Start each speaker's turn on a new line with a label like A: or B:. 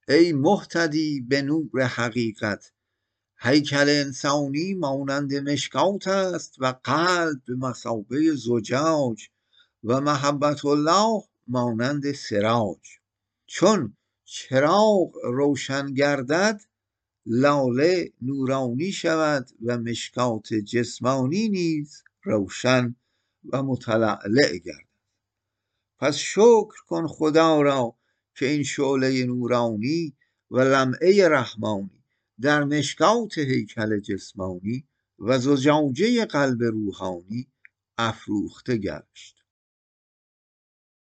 A: ای مهتدی به نور حقیقت، هیکل انسانی مانند مشکات است و قلب به مثابه زجاج و محبت الله مانند سراج. چون چراغ روشن گردد لاله نورانی شود و مشکات جسمانی نیز روشن و متلألع گردد. پس شکر کن خدا را که این شعله نورانی و لمعه رحمانی در مشکات هیکل جسمانی و زجاجه قلب روحانی افروخته گشت.